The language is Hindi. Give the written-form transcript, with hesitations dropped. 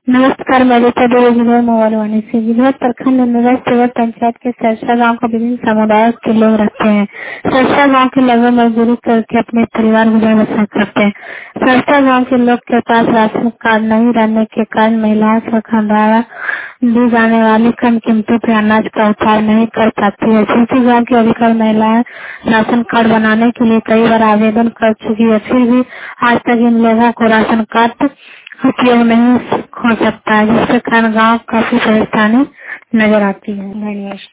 नमस्कार, मैं रीता देवी जिला मोबाइल से जिला प्रखंड निवास सेवा पंचायत के सरसा गांव का विभिन्न समुदाय के लोग रहते हैं। सरसा गांव के लोगों मजदूरी करके अपने परिवार गुजर बसर करते हैं। सरसा गांव के लोग के पास राशन कार्ड नहीं रहने के कारण महिलाओं से खंडारा दी जाने वाली कम कीमतों पर अनाज का उत्पादन नहीं कर पाती है। जिससे गाँव की अधिकतर महिलाएं राशन कार्ड बनाने के लिए कई बार आवेदन कर चुकी है, फिर भी आज तक इन लोगों को राशन कार्ड उपयोग नहीं हो सकता है, जिसके कारण गाँव काफी परेशानी नजर आती है। धन्यवाद।